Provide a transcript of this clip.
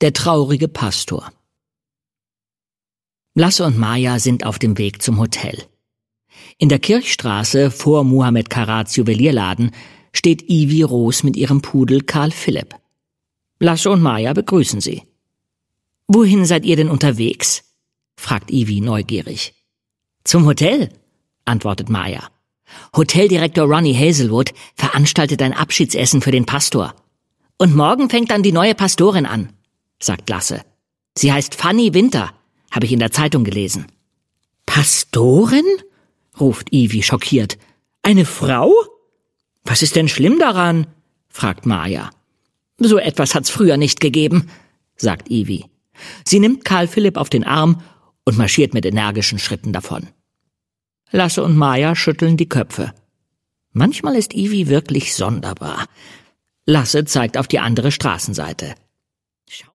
Der traurige Pastor. Lasse und Maja sind auf dem Weg zum Hotel. In der Kirchstraße vor Muhammad Karats Juwelierladen steht Ivy Roos mit ihrem Pudel Karl Philipp. Lasse und Maja begrüßen sie. »Wohin seid ihr denn unterwegs?« fragt Ivy neugierig. »Zum Hotel«, antwortet Maja. »Hoteldirektor Ronnie Hazelwood veranstaltet ein Abschiedsessen für den Pastor. Und morgen fängt dann die neue Pastorin an«, sagt Lasse. »Sie heißt Fanny Winter, habe ich in der Zeitung gelesen.« »Pastorin?« ruft Ivy schockiert. »Eine Frau? Was ist denn schlimm daran?« fragt Maja. »So etwas hat's früher nicht gegeben«, sagt Ivy. Sie nimmt Karl Philipp auf den Arm und marschiert mit energischen Schritten davon. Lasse und Maja schütteln die Köpfe. Manchmal ist Ivy wirklich sonderbar. Lasse zeigt auf die andere Straßenseite.